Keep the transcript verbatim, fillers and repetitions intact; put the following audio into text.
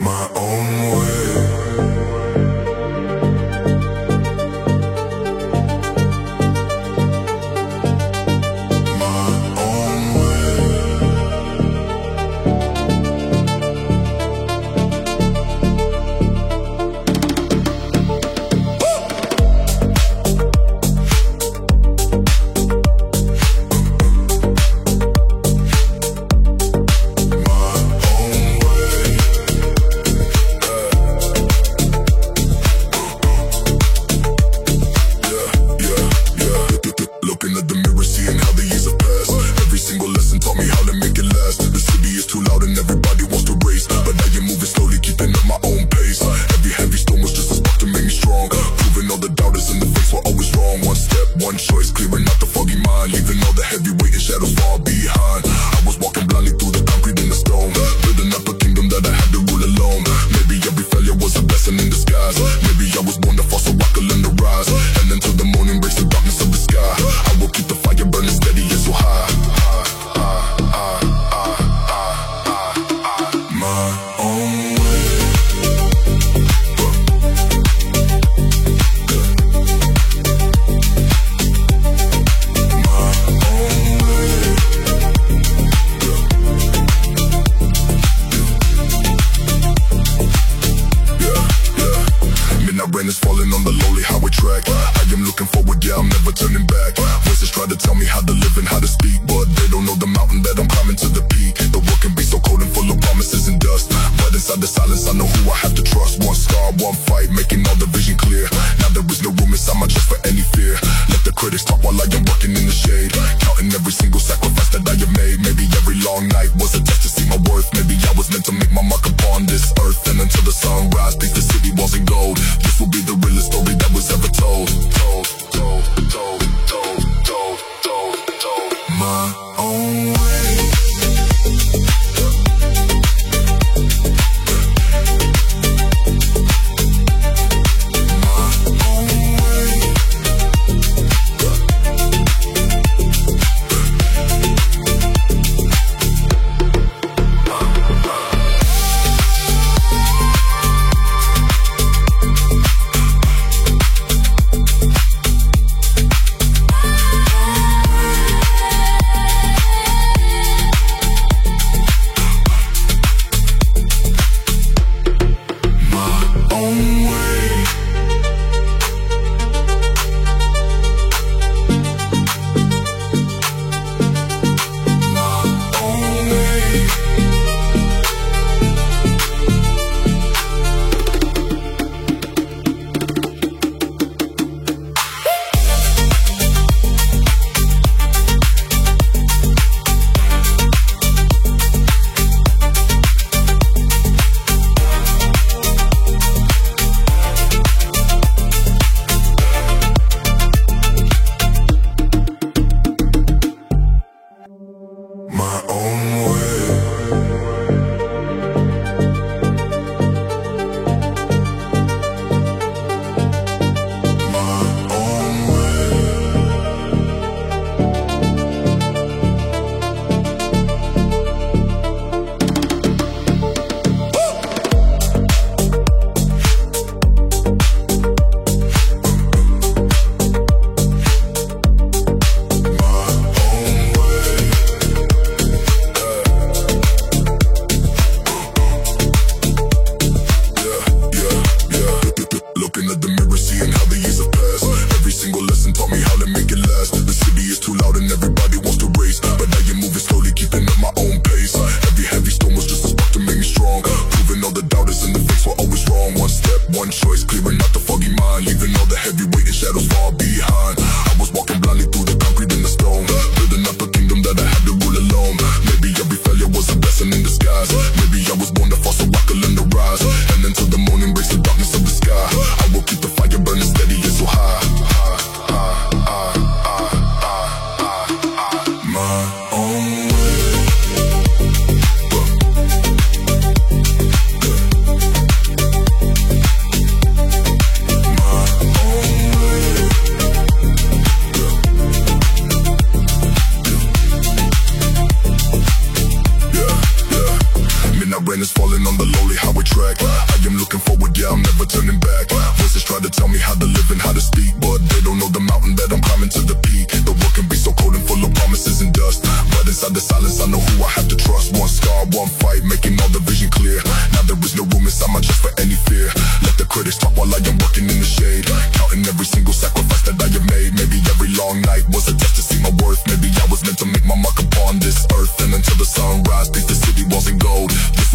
my own way. is falling on the lonely highway track. I am looking forward, yeah, I'm never turning back. Voices try to tell me how to live and how to speak, but they don't know the mountain that I'm climbing to the peak. The world can be so cold and full of promises and dust, but inside the silence I know who I have to trust. One scar, one fight, making all the vision clear. Now there is no room inside my chest for any fear. Let the critics talk while I am working in the shade, counting every single sacrifice that I have made. Maybe every long night was a test to see my worth. Maybe I was meant to make my mark upon this earth, and until the sunrise, paint the city walls in gold. This